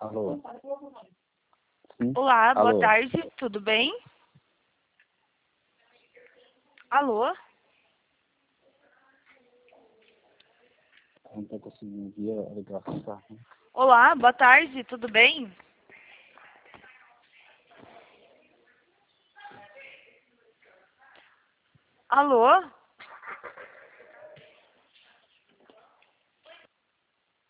Alô? Sim? Olá, boa Alô? tarde, tudo bem? Alô? Não estou conseguindo ouvir a ligação. Olá, boa tarde, tudo bem? Alô?